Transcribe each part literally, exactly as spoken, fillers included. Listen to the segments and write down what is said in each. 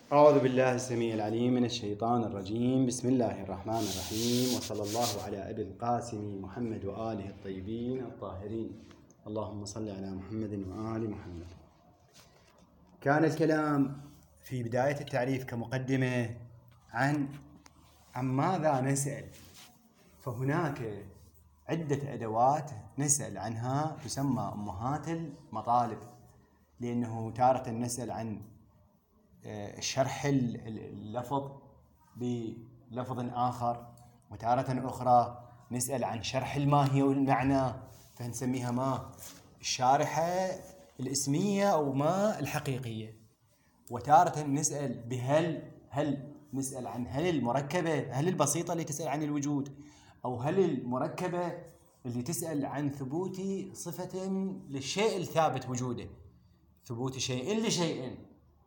أعوذ بالله السميع العليم من الشيطان الرجيم. بسم الله الرحمن الرحيم، وصلى الله على أبي القاسم محمد وآله الطيبين الطاهرين. اللهم صل على محمد وآل محمد. كان الكلام في بداية التعريف كمقدمة عن عن ماذا نسأل، فهناك عدة أدوات نسأل عنها تسمى أمهات المطالب، لأنه تارة نسأل عن شرح اللفظ بلفظ آخر، وتارة أخرى نسأل عن شرح الماهية والمعنى، فنسميها ما الشارحة الاسمية أو ما الحقيقية. وتارة نسأل بهل هل نسأل عن هل المركبة، هل البسيطة اللي تسأل عن الوجود، أو هل المركبة اللي تسأل عن ثبوت صفة للشيء الثابت وجوده، ثبوت شيء لشيء،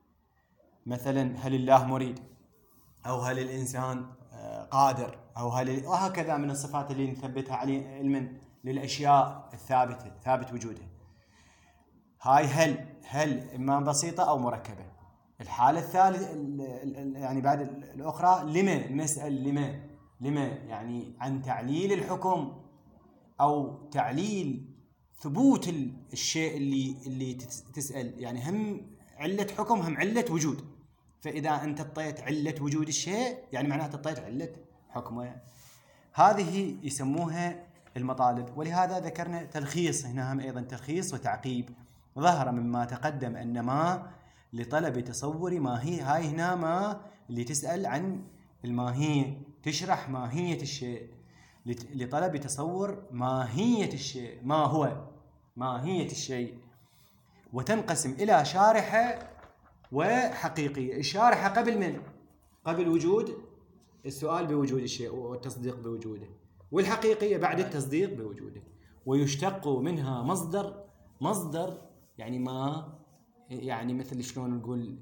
مثلا هل الله مريد، أو هل الإنسان قادر، أو هل، وهكذا من الصفات اللي نثبتها علما للأشياء الثابتة ثابت وجودها. هاي هل هل إما بسيطة أو مركبة. الحالة الثالثة يعني بعد الأخرى لما نسأل لما لما يعني عن تعليل الحكم أو تعليل ثبوت الشيء اللي اللي تسأل، يعني هم علة حكم هم علة وجود. فإذا أنت اطيت علة وجود الشيء يعني معناته اطيت علة حكمه. هذه يسموها المطالب. ولهذا ذكرنا تلخيص هنا، هم أيضا تلخيص وتعقيب. ظهر مما تقدم أن ما لطلب تصور ماهية، هاي هنا ما اللي تسأل عن الماهية، تشرح ماهية الشيء، لطلب تصور ماهية الشيء، ما هو ماهية الشيء. وتنقسم إلى شارحة وحقيقية. الشارحة قبل من؟ قبل وجود السؤال بوجود الشيء والتصديق بوجوده، والحقيقية بعد التصديق بوجوده. ويشتق منها مصدر مصدر يعني ما، يعني مثل شلون نقول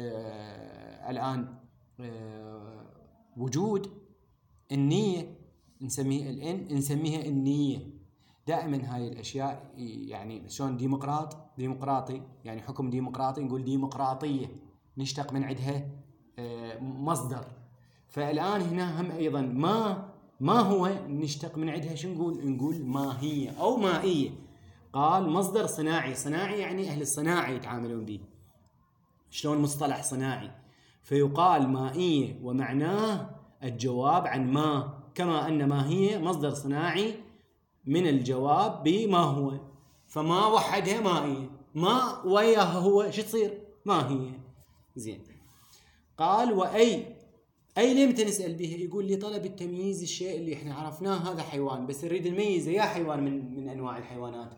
آه الآن آه وجود النية نسميه الإن نسميها النية. دائما هاي الأشياء يعني شلون ديمقراط ديمقراطي يعني حكم ديمقراطي نقول ديمقراطية، نشتق من عندها مصدر. فالآن هنا هم أيضا ما ما هو نشتق من عندها شو نقول نقول ماهية أو مائية. قال مصدر صناعي، صناعي يعني أهل الصناعة يتعاملون به. شلون مصطلح صناعي؟ فيقال مائية ومعناه الجواب عن ما، كما أن ماهية مصدر صناعي من الجواب بما هو. فما وحدها مائية، ما وياها هو شو تصير؟ ماهية. زين. قال وأي أي ليه متى نسأل به؟ يقول لطلب التمييز الشيء اللي احنا عرفناه هذا حيوان، بس نريد نميزه يا حيوان من من أنواع الحيوانات.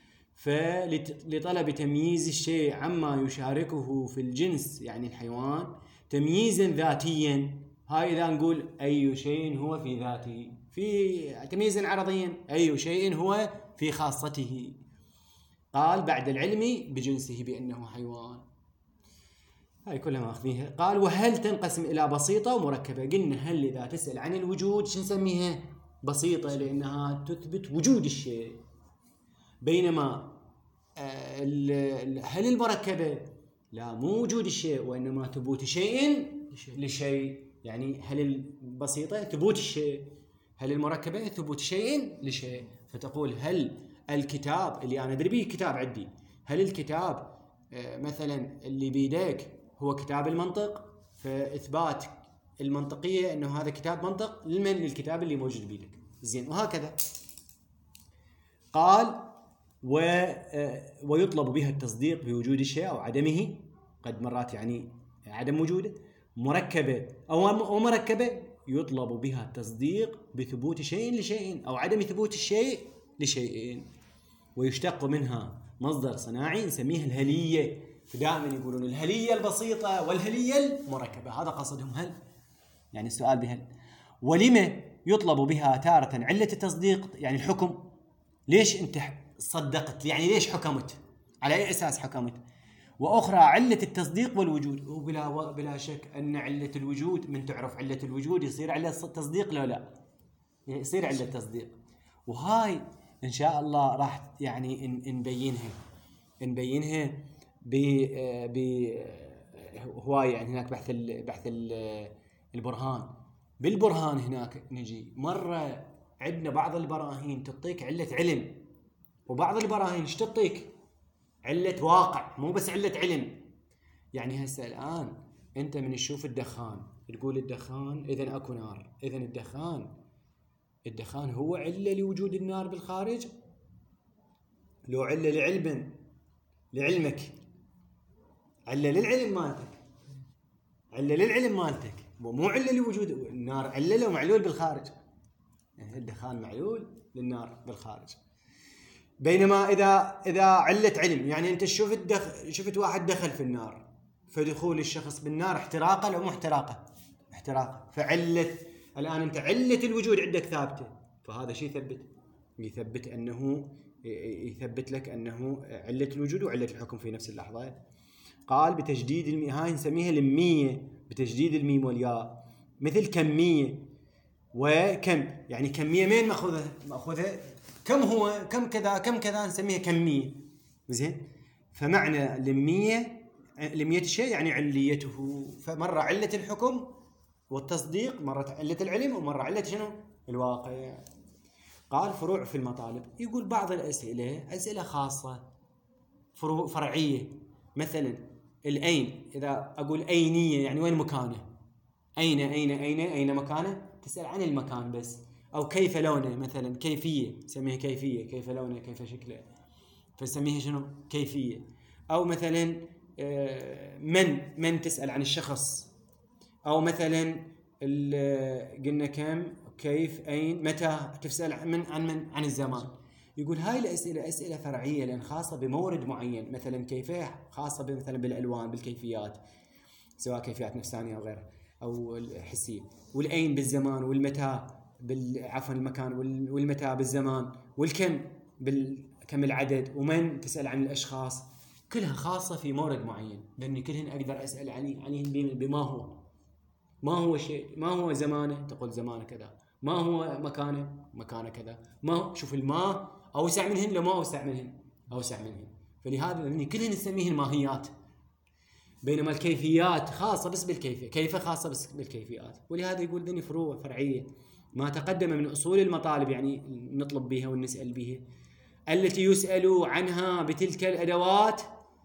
فلطلب تمييز الشيء عما يشاركه في الجنس يعني الحيوان تمييزا ذاتيا. هاي إذا نقول أي شيء هو في ذاته، في تمييزا عرضيا أي شيء هو في خاصته. قال بعد العلم بجنسه بأنه حيوان. هاي كلها ماخذينها. قال وهل تنقسم إلى بسيطة ومركبة. قلنا هل إذا تسأل عن الوجود شو نسميها؟ بسيطة لأنها تثبت وجود الشيء. بينما هل المركبة لا، مو وجود الشيء وإنما ثبوت شيء لشيء. يعني هل البسيطة ثبوت الشيء، هل المركبة ثبوت شيء لشيء. فتقول هل الكتاب اللي أنا أدري به كتاب عندي، هل الكتاب مثلا اللي بيديك هو كتاب المنطق، فإثبات المنطقية أنه هذا كتاب منطق لمن؟ للكتاب اللي موجود بيدك. زين. وهكذا قال و... ويطلب بها التصديق بوجود الشيء أو عدمه، قد مرات يعني عدم وجوده. مركبة أو مركبة يطلب بها التصديق بثبوت شيء لشيء أو عدم ثبوت الشيء لشيء. ويشتق منها مصدر صناعي نسميه الهلية. فدائما يقولون الهلية البسيطة والهلية المركبة، هذا قصدهم هل، يعني السؤال بهل. ولما يطلب بها تارة علة التصديق يعني الحكم، ليش أنت صدقت، يعني ليش حكمت، على أي أساس حكمت. وأخرى علة التصديق والوجود. وبلا بلا شك أن علة الوجود من تعرف علة الوجود يصير علة التصديق لا لا يصير علة التصديق. وهاي إن شاء الله راح يعني نبينها نبينها هوايه يعني هناك بحث ال بحث ال البرهان. بالبرهان هناك نجي مره عندنا بعض البراهين تعطيك عله علم، وبعض البراهين ايش تعطيك؟ عله واقع، مو بس عله علم. يعني هسه الان انت من تشوف الدخان تقول الدخان اذا اكو نار، اذا الدخان الدخان هو عله لوجود النار بالخارج؟ لو عله لعلم لعلمك، عله للعلم مالتك، عله للعلم مالتك، مو عله لوجود النار، عله لو معلول بالخارج. يعني الدخان معلول للنار بالخارج. بينما اذا اذا عله علم، يعني انت شفت دخ... شفت واحد دخل في النار، فدخول الشخص بالنار احتراقه لو مو احتراقه؟ احتراقه. فعله الان انت عله الوجود عندك ثابته، فهذا شيء يثبت يثبت انه يثبت لك انه عله الوجود وعله الحكم في نفس اللحظه. قال بتجديد الميم، هاي نسميها لميه بتجديد الميم والياء، مثل كميه وكم. يعني كميه مين ماخذها؟ ماخذها كم هو كم كذا كم كذا، نسميها كميه. زين. فمعنى لميه لميه الشيء يعني عليته. فمره عله الحكم والتصديق، مره عله العلم، ومره عله شنو؟ الواقع. قال فروع في المطالب. يقول بعض الاسئله اسئله خاصه فروع فرعيه، مثلا الاين، اذا اقول اينيه يعني وين مكانه؟ اين اين اين اين مكانه؟ تسال عن المكان بس. او كيف لونه مثلا، كيفيه، سميها كيفيه، كيف لونه كيف شكله، فسميها شنو؟ كيفيه. او مثلا من من تسال عن الشخص. او مثلا قلنا كم، كيف، اين، متى، تسال من عن من عن الزمان. يقول هاي الاسئله اسئله فرعيه لان خاصه بمورد معين. مثلا كيف خاصه مثلا بالالوان، بالكيفيات، سواء كيفيات نفسانيه او غيرها او حسيه. والاين بالزمان، والمتى بال عفوا المكان، والمتى بالزمان، والكم بالكم العدد، ومن تسال عن الاشخاص. كلها خاصه في مورد معين، لاني كلهن اقدر اسال عنه عنه بما هو. ما هو شيء، ما هو زمانه، تقول زمانه كذا. ما هو مكانه، مكانه كذا. ما هو، شوف الماء اوسع منهن لو ما اوسع منهن، اوسع منهن. فلهذا لاني كلهن نسميهن ماهيات. بينما الكيفيات خاصة بس بالكيفية، كيف خاصة بس بالكيفيات. ولهذا يقول ذني فروع فرعية ما تقدم من أصول المطالب، يعني نطلب بها ونسأل بها، التي يسأل عنها بتلك الأدوات،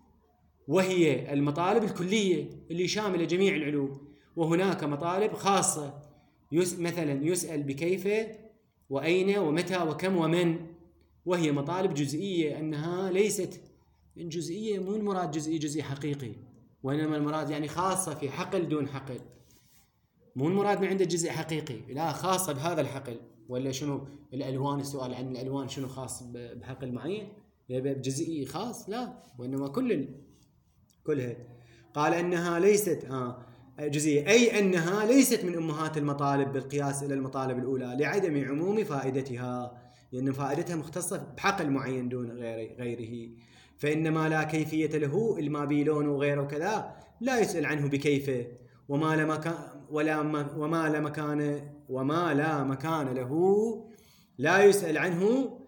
وهي المطالب الكلية اللي شاملة جميع العلوم. وهناك مطالب خاصة يس مثلا يسأل بكيف وأين ومتى وكم ومن، وهي مطالب جزئية. أنها ليست جزئية، مو المراد جزئي جزئي حقيقي، وإنما المراد يعني خاصة في حقل دون حقل. مو المراد من عنده جزء حقيقي، لا، خاصة بهذا الحقل. ولا شنو الألوان، السؤال عن الألوان شنو خاص بحقل معين يبقى بجزئي خاص؟ لا، وإنما كل كلها. قال أنها ليست آه جزئية، أي أنها ليست من أمهات المطالب بالقياس إلى المطالب الأولى لعدم عموم فائدتها، لأن فائدتها مختصة بحقل معين دون غيره. فإنما لا كيفية له، الما بي لون وغيره كذا لا يسأل عنه بكيف. وما لا مكان ولا وما لا مكان وما لا مكان له لا يسأل عنه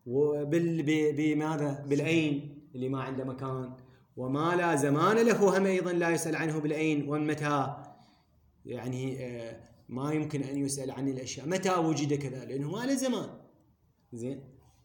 بماذا؟ بالأين اللي ما عنده مكان. وما لا زمان له هم أيضا لا يسأل عنه بالأين والمتى. يعني ما يمكن أن يسأل عن الأشياء متى وجد كذا، لأنه ما له زمان. زين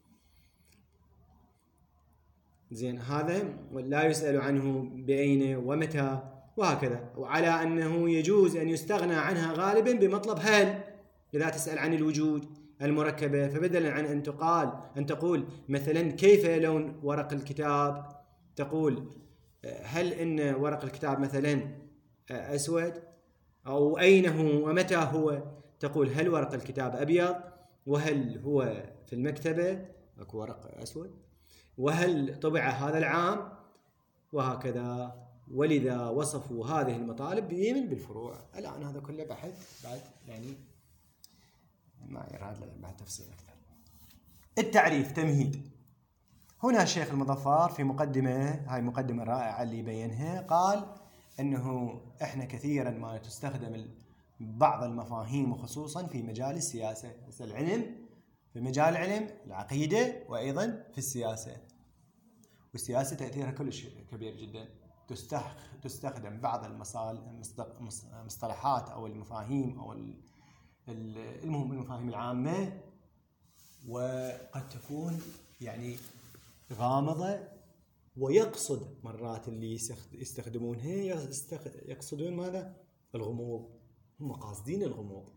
زين هذا لا يسأل عنه بأين ومتى وهكذا. وعلى أنه يجوز أن يستغنى عنها غالبا بمطلب هل، إذا تسأل عن الوجود المركبة، فبدلا عن أن تقال أن تقول مثلا كيف لون ورق الكتاب، تقول هل إن ورق الكتاب مثلا أسود، أو أين هو ومتى هو، تقول هل ورق الكتاب أبيض، وهل هو في المكتبة أكو ورق أسود، وهل طبع هذا العام، وهكذا. ولذا وصفوا هذه المطالب بيمن بالفروع. الآن هذا كله بحث بعد، يعني ما يراد بعد تفصيل أكثر. التعريف تمهيد. هنا الشيخ المظفر في مقدمة، هاي مقدمة رائعة اللي بينها، قال أنه إحنا كثيرا ما تستخدم بعض المفاهيم وخصوصا في مجال السياسة، العلم في مجال العلم، العقيدة، وأيضا في السياسة. والسياسة تأثيرها كلش كبير جدا، تستخدم بعض المصطلحات أو المفاهيم أو المهم المفاهيم العامة، وقد تكون يعني غامضة، ويقصد مرات اللي يستخدمونها يقصدون ماذا؟ الغموض، هم قاصدين الغموض.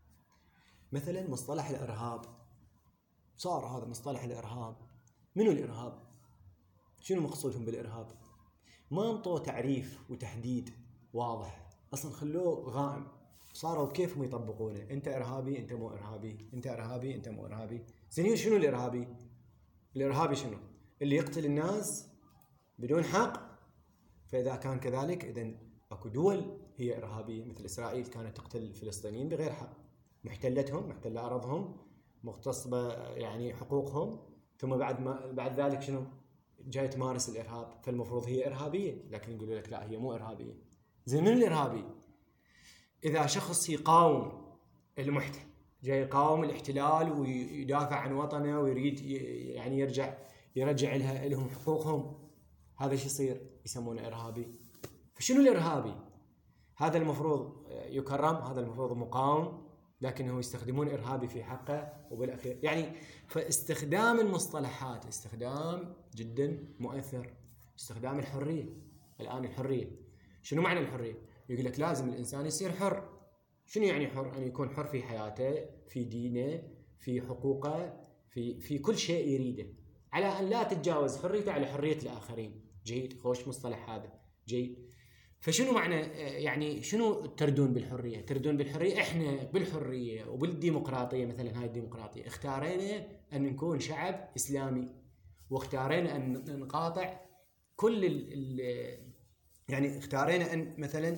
مثلا مصطلح الإرهاب، صار هذا مصطلح الإرهاب، منو الإرهاب؟ شنو مقصودهم بالإرهاب؟ ما انطوا تعريف وتحديد واضح، أصلا خلوه غائم، صاروا كيفهم يطبقونه، أنت إرهابي أنت مو إرهابي، أنت إرهابي أنت مو إرهابي. زين شنو الإرهابي؟ الإرهابي شنو؟ اللي يقتل الناس بدون حق. فإذا كان كذلك إذن أكو دول هي إرهابية، مثل إسرائيل كانت تقتل الفلسطينيين بغير حق، محتلتهم، محتلة أرضهم، مغتصبة يعني حقوقهم، ثم بعد ما بعد ذلك شنو؟ جاي تمارس الإرهاب، فالمفروض هي إرهابية، لكن يقولوا لك لا هي مو إرهابية. زين من الإرهابي؟ إذا شخص يقاوم المحتل، جاي يقاوم الاحتلال ويدافع عن وطنه ويريد يعني يرجع يرجع لها لهم حقوقهم، هذا شو يصير؟ يسمونه إرهابي. فشنو الإرهابي؟ هذا المفروض يكرم، هذا المفروض مقاوم، لكنه يستخدمون إرهابي في حقه. وبالأخير يعني فاستخدام المصطلحات استخدام جدا مؤثر. استخدام الحرية، الآن الحرية شنو معنى الحرية؟ يقول لك لازم الإنسان يصير حر. شنو يعني حر؟ أن يكون حر في حياته، في دينه، في حقوقه، في في كل شيء يريده، على أن لا تتجاوز حريته على حرية الآخرين. جيد، خوش مصطلح هذا، جيد. فشنو معنى يعني شنو تردون بالحرية؟ تردون بالحرية إحنا بالحرية وبالديمقراطية، مثلا هاي الديمقراطية اختارينا أن نكون شعب إسلامي، واختارينا أن نقاطع كل ال يعني اختارينا أن مثلا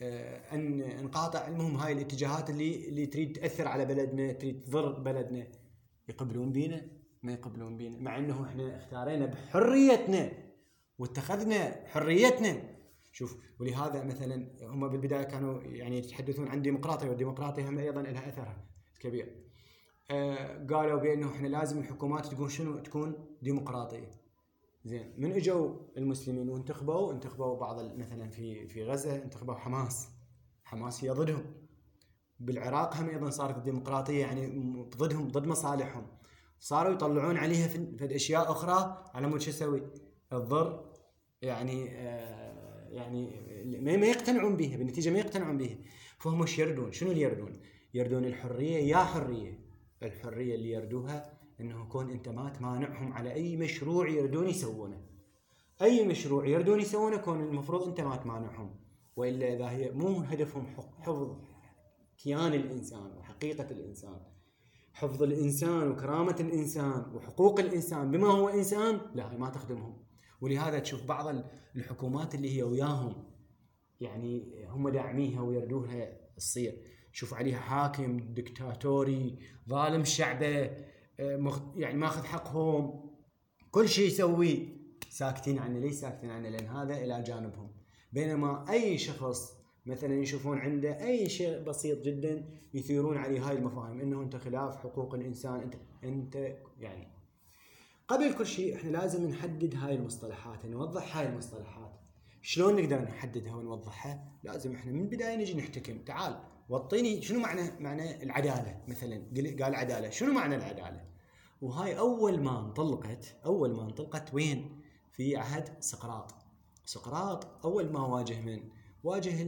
أن نقاطع المهم هاي الاتجاهات اللي اللي تريد تأثر على بلدنا، تريد تضر بلدنا. يقبلون بينا؟ ما يقبلون بينا، مع أنه إحنا اختارينا بحريتنا واتخذنا حريتنا. شوف، ولهذا مثلا هم بالبداية كانوا يعني يتحدثون عن ديمقراطية، والديمقراطية هم أيضا لها أثرها كبير. آه قالوا بأنه إحنا لازم الحكومات تكون شنو؟ تكون ديمقراطية. زين، من اجوا المسلمين وانتخبوا انتخبوا بعض مثلا في في غزة انتخبوا حماس، حماس هي ضدهم. بالعراق هم أيضا صارت الديمقراطية يعني ضدهم، ضد مصالحهم، صاروا يطلعون عليها في أشياء أخرى على مود شو يسوي؟ الضر يعني آه يعني ما يقتنعون بها، بالنتيجة ما يقتنعون بها. فهم وش يردون؟ شنو اللي يردون؟ يردون الحرية. يا حرية، الحرية اللي يردوها انه يكون انت ما تمانعهم على اي مشروع يردون يسوونه، اي مشروع يردون يسوونه كون المفروض انت ما تمانعهم، والا اذا هي مو هدفهم حفظ كيان الانسان وحقيقة الانسان، حفظ الانسان وكرامة الانسان وحقوق الانسان بما هو انسان، لا ما تخدمهم. ولهذا تشوف بعض الحكومات اللي هي وياهم يعني هم داعميها ويردوها تصير، شوف عليها حاكم دكتاتوري ظالم شعبه، يعني ماخذ حقهم، كل شيء يسوي، ساكتين عنه. ليش ساكتين عنه؟ لأن هذا إلى جانبهم. بينما أي شخص مثلا يشوفون عنده أي شيء بسيط جدا يثيرون عليه هاي المفاهيم، إنه أنت خلاف حقوق الإنسان، أنت أنت يعني. قبل كل شيء إحنا لازم نحدد هاي المصطلحات، نوضح هاي المصطلحات. شلون نقدر نحددها ونوضحها؟ لازم إحنا من البداية نجي نحتكم. تعال وطيني شنو معنى معنى العدالة مثلا. قال عدالة، شنو معنى العدالة؟ وهاي أول ما انطلقت أول ما انطلقت وين؟ في عهد سقراط. سقراط أول ما واجه من واجه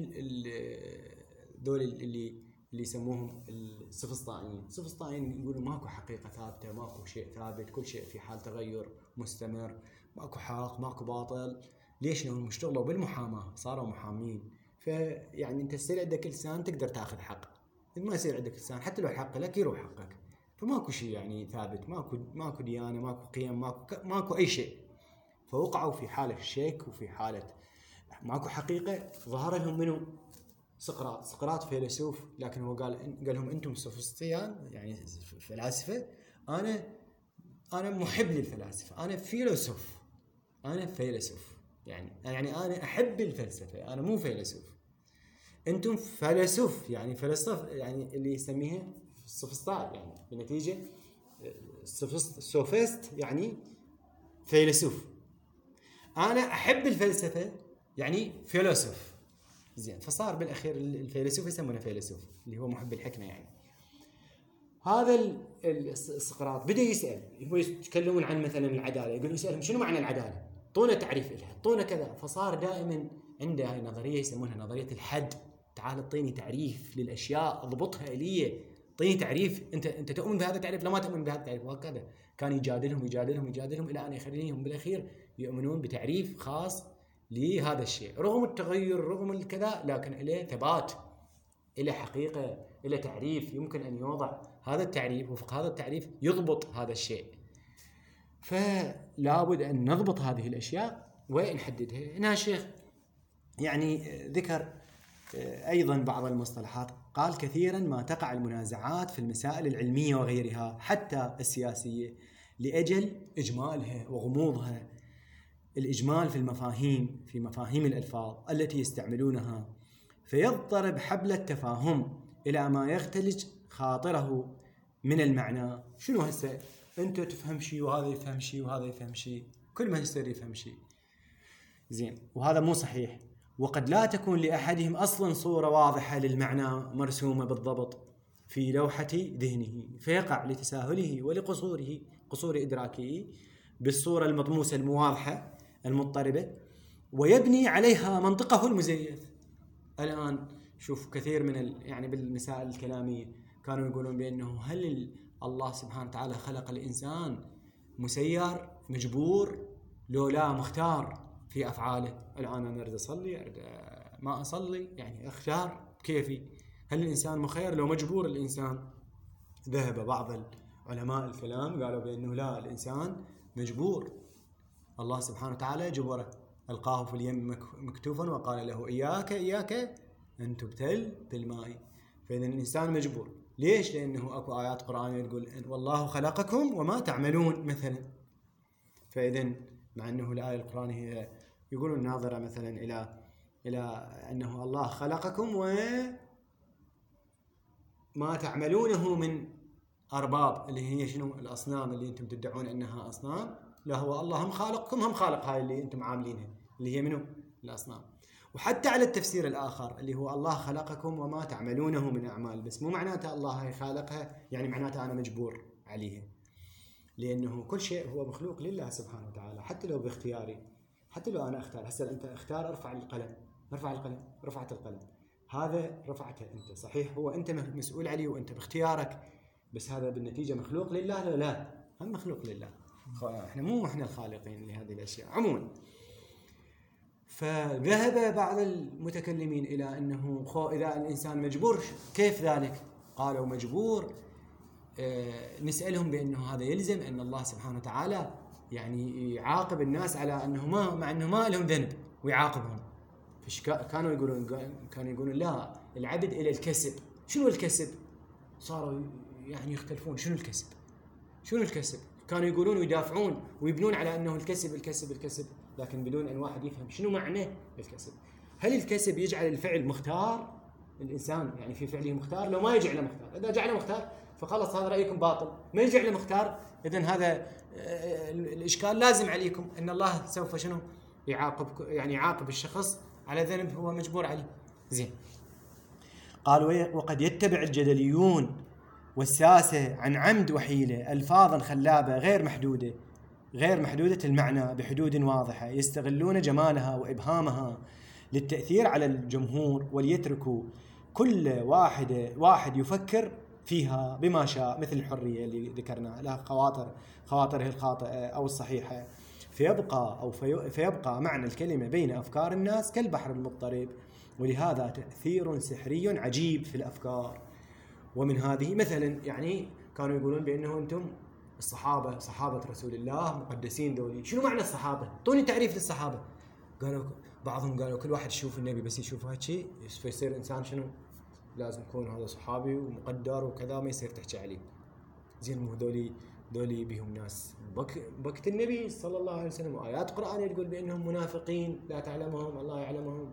ذول اللي اللي يسموهم السفسطائيين. السفسطائيين يقولوا ماكو حقيقة ثابتة، ماكو شيء ثابت، كل شيء في حال تغير مستمر، ماكو حق ماكو باطل. ليش؟ لأنهم اشتغلوا بالمحاماة، صاروا محامين. فيعني أنت يصير عندك لسان تقدر تأخذ حق، ما يصير عندك لسان حتى لو حق لك يروح حقك. فماكو شيء يعني ثابت، ماكو ماكو ديانة، ماكو قيم، ماكو ماكو أي شيء. فوقعوا في حالة شك وفي حالة ماكو حقيقة. ظهر لهم منو؟ سقراط. سقراط فيلسوف، لكن هو قال قال لهم أنتم سوفسطيان يعني فلاسفة، أنا أنا محب للفلاسفة، أنا فيلسوف، أنا فيلسوف يعني يعني أنا أحب الفلسفة، أنا مو فيلسوف. أنتم فلسوف يعني فلسفة يعني اللي يسميها السوفسطاء، يعني بالنتيجة السوفست يعني فيلسوف. أنا أحب الفلسفة يعني فيلسوف. زين، فصار بالاخير الفيلسوف يسمونه فيلسوف اللي هو محب الحكمه. يعني هذا سقراط بدا يسال، هو يتكلمون عن مثلا العداله، يقول يسالهم شنو معنى العداله؟ اعطونا تعريف لها، اعطونا كذا. فصار دائما عنده هاي نظريه يسمونها نظريه الحد. تعال اعطيني تعريف للاشياء، اضبطها لي، اعطيني تعريف، انت انت تؤمن بهذا التعريف، لا ما تؤمن بهذا التعريف، وهكذا. كان يجادلهم يجادلهم يجادلهم الى ان يخليهم بالاخير يؤمنون بتعريف خاص لهذا الشيء، رغم التغير رغم الكذا، لكن له ثبات، له حقيقه، له تعريف يمكن ان يوضع هذا التعريف، وفق هذا التعريف يضبط هذا الشيء. فلا بد ان نضبط هذه الاشياء ونحددها. هنا الشيخ يعني ذكر ايضا بعض المصطلحات، قال كثيرا ما تقع المنازعات في المسائل العلميه وغيرها حتى السياسيه لاجل اجمالها وغموضها. الإجمال في المفاهيم، في مفاهيم الألفاظ التي يستعملونها، فيضطرب حبل التفاهم إلى ما يختلج خاطره من المعنى. شنو هسه؟ أنت تفهم شيء وهذا يفهم شيء وهذا يفهم شيء، كل ما يصير يفهم شيء. زين، وهذا مو صحيح، وقد لا تكون لأحدهم أصلا صورة واضحة للمعنى مرسومة بالضبط في لوحة ذهنه، فيقع لتساهله ولقصوره قصور إدراكه بالصورة المطموسة المواضحة المضطربة، ويبني عليها منطقه المزيف. الآن شوف كثير من ال... يعني بالمسائل الكلامية كانوا يقولون بأنه هل الله سبحانه وتعالى خلق الإنسان مسير مجبور لو لا مختار في أفعاله؟ الآن أنا أريد أصلي، أريد ما أصلي، يعني أختار كيفي. هل الإنسان مخير لو مجبور الإنسان؟ ذهب بعض علماء الكلام قالوا بأنه لا، الإنسان مجبور. الله سبحانه وتعالى جبره، ألقاه في اليم مكتوفا وقال له إياك إياك أن تبتل بالماء. فإذا الإنسان مجبور. ليش؟ لأنه أكو آيات قرآنية تقول والله خلقكم وما تعملون مثلا. فإذا مع أنه الآية القرآنية يقولون ناظرة مثلا إلى إلى أنه الله خلقكم وما تعملونه من أرباب، اللي هي شنو؟ الأصنام اللي أنتم تدعون أنها أصنام. لا، هو الله هم خالقكم، هم خالق هاي اللي أنتم عاملينها اللي هي منو؟ الأصنام. وحتى على التفسير الآخر اللي هو الله خلقكم وما تعملونه من أعمال، بس مو معناته الله هاي خالقها يعني معناته أنا مجبور عليها، لأنه كل شيء هو مخلوق لله سبحانه وتعالى، حتى لو باختياري، حتى لو أنا أختار. هسه أنت اختار ارفع القلم، ارفع القلم، رفعت القلم، هذا رفعته أنت، صحيح هو أنت مسؤول عليه وأنت باختيارك، بس هذا بالنتيجة مخلوق لله. لا لا، هم مخلوق لله، احنا مو احنا الخالقين لهذه الاشياء عموما. فذهب بعض المتكلمين الى انه خو اذا الانسان مجبور كيف ذلك؟ قالوا مجبور، اه نسالهم بانه هذا يلزم ان الله سبحانه وتعالى يعني يعاقب الناس على انه ما مع انه ما لهم ذنب ويعاقبهم. فش كانوا يقولون؟ كانوا يقولون لا، العبد الى الكسب. شنو الكسب؟ صاروا يعني يختلفون، شنو الكسب؟ شنو الكسب؟ كانوا يقولون ويدافعون ويبنون على أنه الكسب الكسب الكسب، لكن بدون أن واحد يفهم شنو معنى الكسب. هل الكسب يجعل الفعل مختار؟ الإنسان يعني في فعله مختار؟ لو ما يجعله مختار، إذا جعله مختار فخلص هذا رأيكم باطل. ما يجعله مختار، إذن هذا الإشكال لازم عليكم أن الله سوف شنو يعاقب، يعني يعاقب الشخص على ذنب هو مجبور عليه. زين، قالوا وقد يتبع الجدليون والساسة عن عمد وحيلة ألفاظا خلابة غير محدودة غير محدودة المعنى بحدود واضحة، يستغلون جمالها وإبهامها للتأثير على الجمهور، وليتركوا كل واحد واحد يفكر فيها بما شاء، مثل الحرية اللي ذكرنا لها خواطر خواطره الخاطئة أو الصحيحة، فيبقى أو في فيبقى معنى الكلمة بين أفكار الناس كالبحر المضطرب، ولهذا تأثير سحري عجيب في الأفكار. ومن هذه مثلا يعني كانوا يقولون بأنه أنتم الصحابة، صحابة رسول الله مقدسين ذولي. شنو معنى الصحابة؟ طوني تعريف للصحابة. قالوا بعضهم قالوا كل واحد يشوف النبي بس يشوف هذا الشيء فيصير إنسان شنو؟ لازم يكون هذا صحابي ومقدر وكذا، ما يصير تحكي عليه. زين، مو ذولي ذولي بهم ناس بك بكت النبي صلى الله عليه وسلم، وآيات قرآنية تقول بأنهم منافقين لا تعلمهم الله يعلمهم.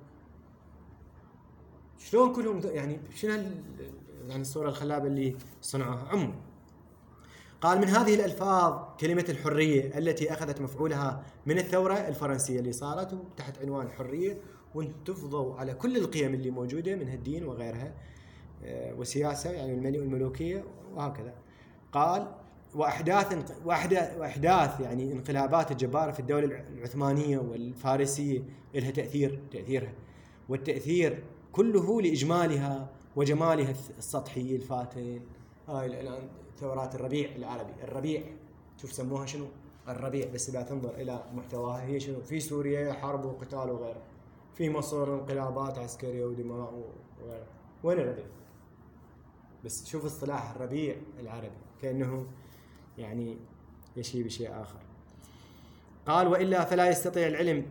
شلون كلهم يعني شنو يعني الصورة الخلابة اللي صنعوها؟ عموما قال: من هذه الألفاظ كلمة الحرية التي أخذت مفعولها من الثورة الفرنسية اللي صارت تحت عنوان الحرية، وانتفضوا على كل القيم اللي موجودة من الدين وغيرها وسياسة، يعني الملك والملوكية وهكذا. قال: وأحداث وأحداث يعني انقلابات الجبارة في الدولة العثمانية والفارسية لها تأثير تأثيرها والتأثير كله لإجمالها وجمالها السطحي الفاتن. هاي الآن ثورات الربيع العربي، الربيع شوف سموها شنو؟ الربيع، بس لا تنظر إلى محتواها هي شنو. في سوريا حرب وقتال وغيره، في مصر انقلابات عسكرية ودماء وغيره. وين الربيع؟ بس شوف اصطلاح الربيع العربي كأنه يعني يشي بشيء آخر. قال: وإلا فلا يستطيع العلم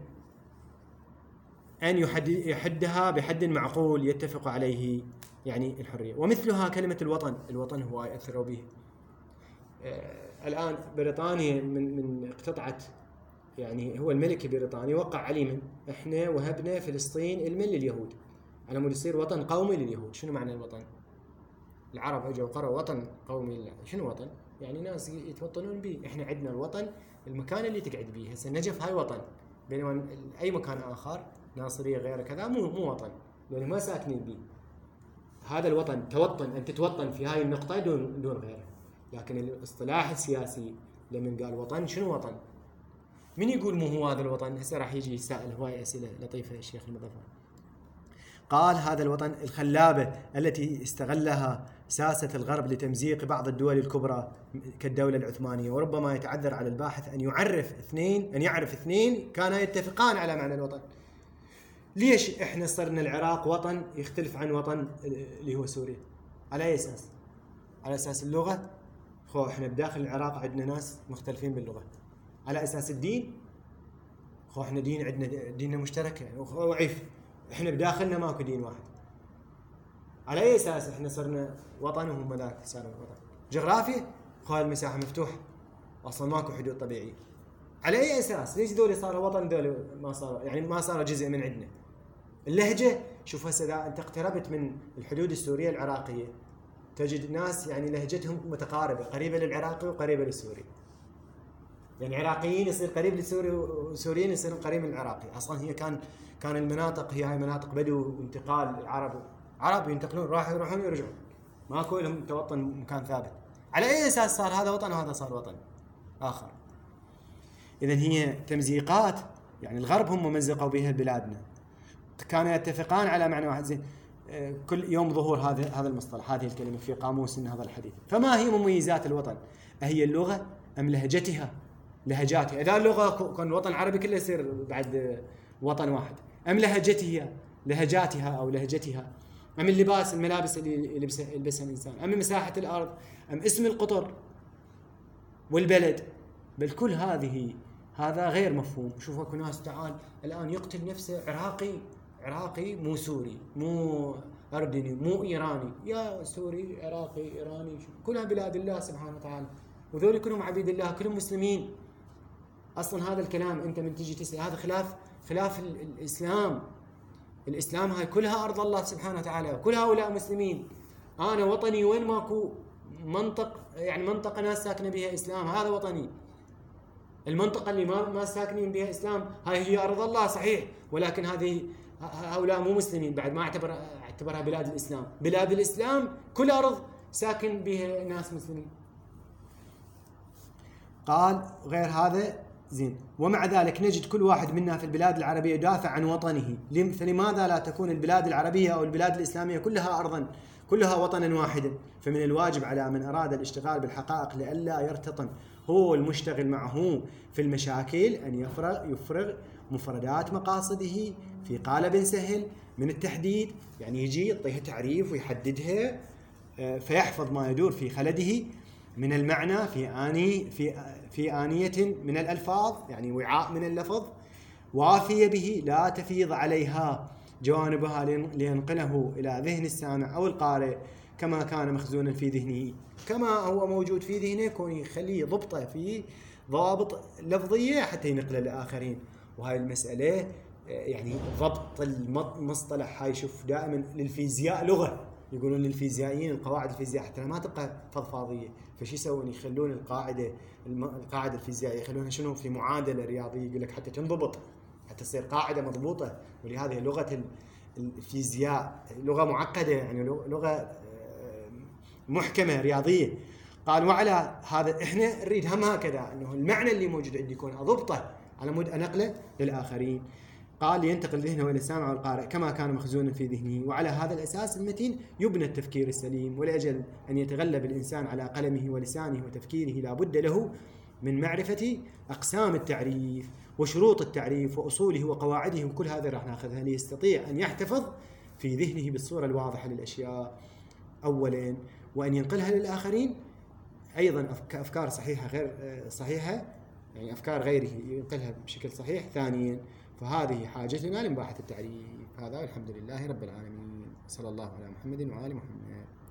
أن يحدها بحد معقول يتفق عليه يعني الحرية. ومثلها كلمة الوطن، الوطن هو يأثر به. آه الآن بريطانيا من من اقتطعت، يعني هو الملك البريطاني وقع علينا احنا وهبنا فلسطين المن لليهود على مود يصير وطن قومي لليهود. شنو معنى الوطن؟ العرب اجوا وقروا وطن قومي. شنو وطن؟ يعني ناس يتوطنون به. احنا عندنا الوطن المكان اللي تقعد به. هسه النجف هاي وطن، بينما اي مكان اخر ناصريه غيره كذا مو مو وطن، لان ما ساكنين به. هذا الوطن توطن، ان تتوطن في هاي النقطه دون دون غيره. لكن الاصطلاح السياسي لمن قال وطن، شنو وطن؟ من يقول مو هو هذا الوطن؟ هسه راح يجي يسال هواي اسئله لطيفه الشيخ المظفر. قال: هذا الوطن الخلابة التي استغلها ساسة الغرب لتمزيق بعض الدول الكبرى كالدولة العثمانية. وربما يتعذر على الباحث أن يعرف اثنين أن يعرف اثنين كانا يتفقان على معنى الوطن. ليش إحنا صرنا العراق وطن يختلف عن وطن اللي هو سوريا؟ على أي أساس؟ على أساس اللغة؟ خو إحنا بداخل العراق عندنا ناس مختلفين باللغة. على أساس الدين؟ خو إحنا دين عندنا ديننا مشترك يعني وعيف. احنا بداخلنا ماكو دين واحد. على اي اساس احنا صرنا وطن وهم ذاك صاروا وطن؟ جغرافيا؟ خال المساحه مفتوحه، اصلا ماكو حدود طبيعيه. على اي اساس؟ ليش ذولي صاروا وطن ذولي ما صاروا، يعني ما صاروا جزء من عندنا؟ اللهجه، شوف هسه اذا انت اقتربت من الحدود السوريه العراقيه تجد ناس يعني لهجتهم متقاربه، قريبه للعراقي وقريبه للسوري. يعني عراقيين يصير قريب للسوري وسوريين يصير قريب من العراقي. اصلا هي كان كان المناطق هي هاي مناطق بدو وانتقال العرب، عرب ينتقلون راحوا يروحون ويرجعون، ماكو لهم توطن مكان ثابت. على اي اساس صار هذا وطن وهذا صار وطن اخر؟ اذا هي تمزيقات، يعني الغرب هم مزقوا بها بلادنا. كانوا يتفقان على معنى واحد. زين كل يوم ظهور هذا هذا المصطلح، هذه الكلمه في قاموس هذا الحديث. فما هي مميزات الوطن؟ أهي اللغه ام لهجتها؟ لهجاتها. اذا اللغه كان الوطن العربي كله يصير بعد وطن واحد. ام لهجتها لهجاتها او لهجتها؟ ام اللباس الملابس اللي يلبسها الانسان؟ ام مساحه الارض؟ ام اسم القطر والبلد؟ بل كل هذه هذا غير مفهوم. شوفوا اكو ناس تعال الان يقتل نفسه عراقي، عراقي مو سوري مو اردني مو ايراني. يا سوري عراقي ايراني كلها بلاد الله سبحانه وتعالى، وذول كلهم عبيد الله، كلهم مسلمين. اصلا هذا الكلام انت من تجي تسال هذا خلاف خلاف الاسلام. الاسلام هاي كلها ارض الله سبحانه وتعالى، كل هؤلاء مسلمين. انا وطني وين ماكو منطق، يعني منطقه ناس ساكنه بها اسلام، هذا وطني. المنطقه اللي ما ما ساكنين بها اسلام هاي هي ارض الله صحيح، ولكن هذه هؤلاء مو مسلمين بعد، ما اعتبر اعتبرها بلاد الاسلام. بلاد الاسلام كل ارض ساكن بها ناس مسلمين. قال غير هذا زين. ومع ذلك نجد كل واحد منا في البلاد العربية يدافع عن وطنه، فلماذا لا تكون البلاد العربية أو البلاد الإسلامية كلها أرضا كلها وطنا واحدا؟ فمن الواجب على من أراد الاشتغال بالحقائق لئلا يرتطم هو المشتغل معه في المشاكل أن يفرغ يفرغ مفردات مقاصده في قالب سهل من التحديد، يعني يجي يعطيها تعريف ويحددها فيحفظ ما يدور في خلده من المعنى في آني في في آنية من الألفاظ، يعني وعاء من اللفظ وافية به لا تفيض عليها جوانبها لينقله إلى ذهن السامع أو القارئ كما كان مخزونا في ذهنه، كما هو موجود في ذهنه يكون يخليه ضبطه في ضوابط لفظية حتى ينقله للآخرين. وهاي المسألة يعني ضبط المصطلح هاي شوف دائما للفيزياء لغة، يقولون للفيزيائيين القواعد الفيزيائية حتى ما تبقى فضفاضية، فشي يسوون؟ يخلون القاعدة القاعدة الفيزيائية يخلونها شنو؟ في معادلة رياضية، يقول لك حتى تنضبط، حتى تصير قاعدة مضبوطة. ولهذه لغة الفيزياء لغة معقدة، يعني لغة محكمة رياضية. قال وعلى هذا احنا نريد هم هكذا انه المعنى اللي موجود عندي يكون اضبطه على مود انقله للاخرين. قال ينتقل ذهنه الى السامع والقارئ كما كان مخزونا في ذهنه، وعلى هذا الاساس المتين يبنى التفكير السليم. ولاجل ان يتغلب الانسان على قلمه ولسانه وتفكيره لا بد له من معرفة اقسام التعريف وشروط التعريف واصوله وقواعده، وكل هذا راح ناخذها ليستطيع ان يحتفظ في ذهنه بالصورة الواضحة للاشياء اولا، وان ينقلها للاخرين ايضا كافكار صحيحه غير صحيحه، يعني افكار غيره ينقلها بشكل صحيح ثانيا. فهذه حاجتنا لمباحث التعريف. هذا والحمد لله رب العالمين، صلى الله على محمد وآل محمد.